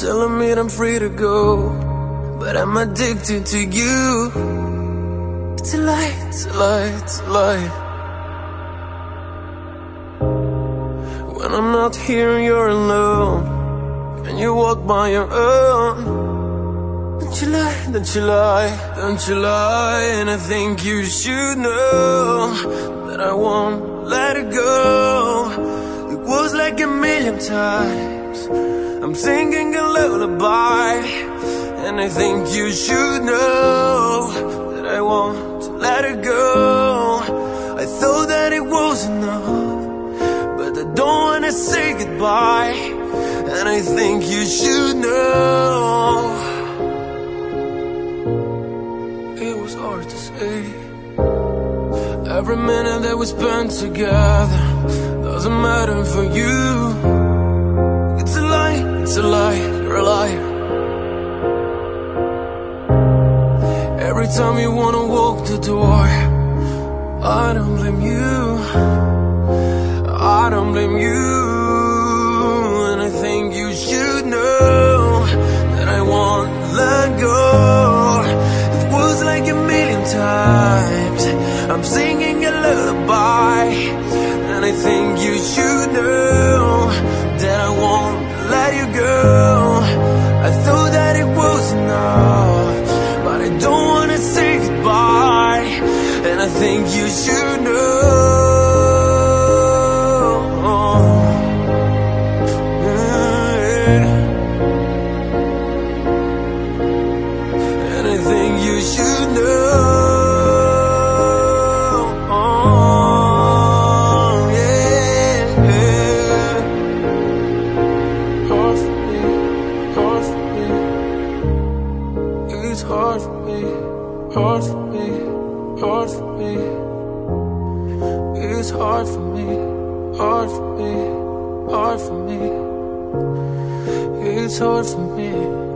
telling me that I'm free to go, but I'm addicted to you. It's a lie, it's a lie, it's a lie. When I'm not here, you're alone, and you walk by your own. Don't you lie, don't you lie, don't you lie. And I think you should know that I won't let it go. It was like a million times I'm singing a lullaby, and I think you should know that I won't let it go. I thought that it was enough, but I don't wanna say goodbye, and I think you should know. It was hard to say. Every minute that we spent together doesn't matter for you. It's a lie, it's a lie, you're a liar. Every time you wanna walk the door, I don't blame you, I don't blame you. And I think you should know that I won't let go. It was like a million times I'm singing a lullaby, and I think you should know that I won't let you go. I thought that it was enough, but I don't wanna say goodbye, and I think you should know. And I think you should know. It's hard for me, hard for me, hard for me. It's hard for me, hard for me, hard for me. It's hard for me.